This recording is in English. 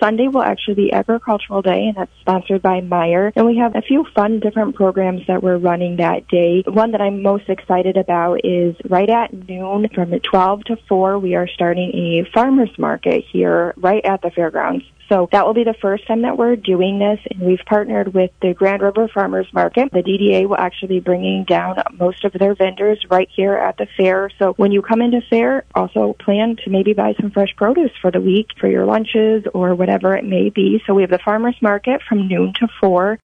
Sunday will actually be Agricultural Day, and that's sponsored by Meijer. And we have a few fun different programs that we're running that day. One that I'm most excited about is right at noon from 12 to 4, we are starting a farmer's market here right at the fairgrounds. So that will be the first time that we're doing this, and we've partnered with the Grand River Farmers Market. The DDA will actually be bringing down most of their vendors right here at the fair. So when you come into fair, also plan to maybe buy some fresh produce for the week for your lunches or whatever it may be. So we have the Farmers Market from noon to 4.